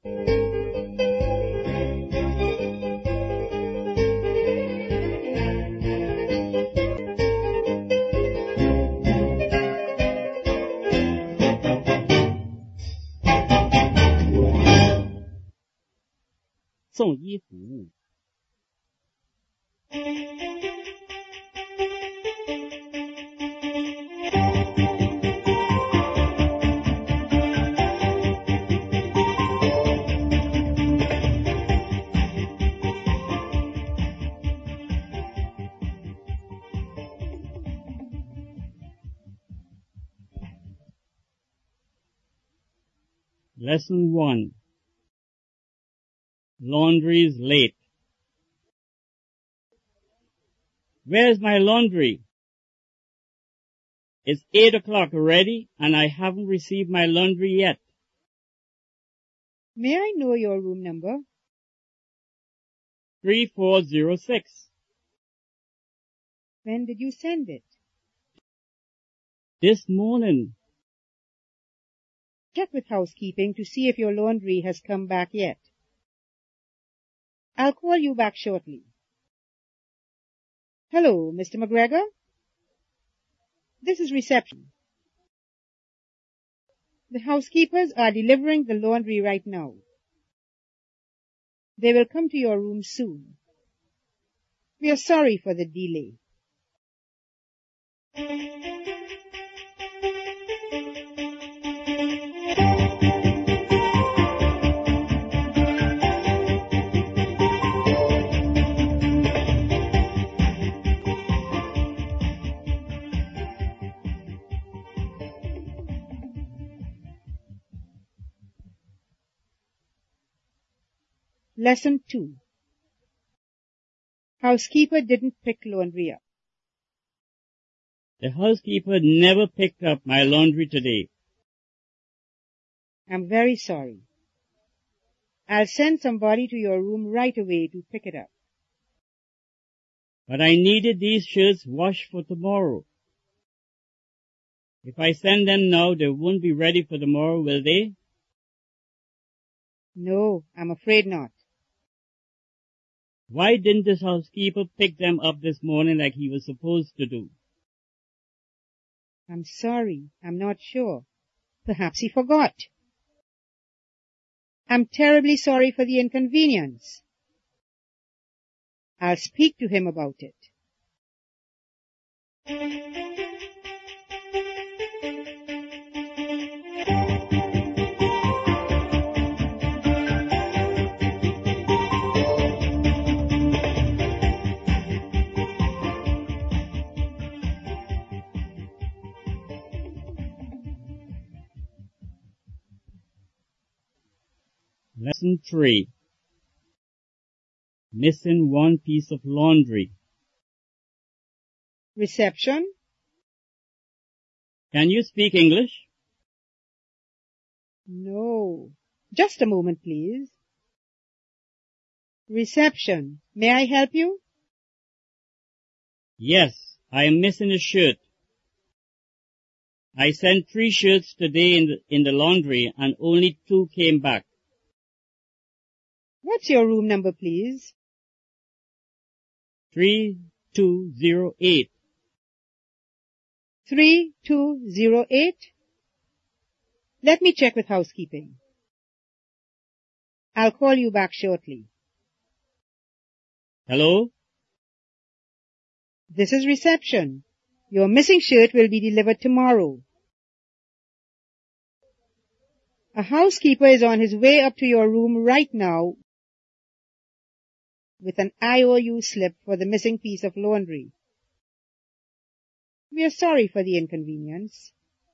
送医服务。Lesson 1. Laundry's late. Where's my laundry? It's 8 o'clock already and I haven't received my laundry yet. May I know your room number? 3406. When did you send it? This morning. Check with housekeeping to see if your laundry has come back yet. I'll call you back shortly. Hello, Mr. McGregor? This is reception. The housekeepers are delivering the laundry right now. They will come to your room soon. We are sorry for the delay. Lesson 2. Housekeeper didn't pick laundry up. The housekeeper never picked up my laundry today. I'm very sorry. I'll send somebody to your room right away to pick it up. But I needed these shirts washed for tomorrow. If I send them now, they won't be ready for tomorrow, will they? No, I'm afraid not. Why didn't this housekeeper pick them up this morning like he was supposed to do? I'm sorry, I'm not sure. Perhaps he forgot. I'm terribly sorry for the inconvenience. I'll speak to him about it. Lesson 3. Missing one piece of laundry. Reception? Can you speak English? No. Just a moment, please. Reception. May I help you? Yes, I am missing a shirt. I sent 3 shirts today in the laundry and only 2 came back. What's your room number, please? 3208. 3208? Let me check with housekeeping. I'll call you back shortly. Hello? This is reception. Your missing shirt will be delivered tomorrow. A housekeeper is on his way up to your room right now with an IOU slip for the missing piece of laundry. We are sorry for the inconvenience.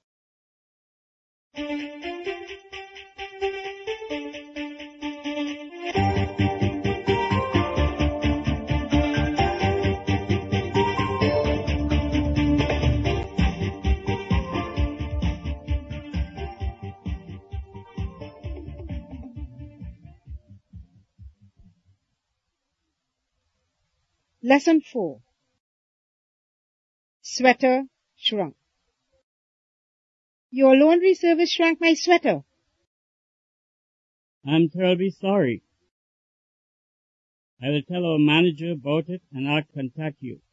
Lesson 4. Sweater shrunk. Your laundry service shrank my sweater. I'm terribly sorry. I will tell our manager about it and I'll contact you.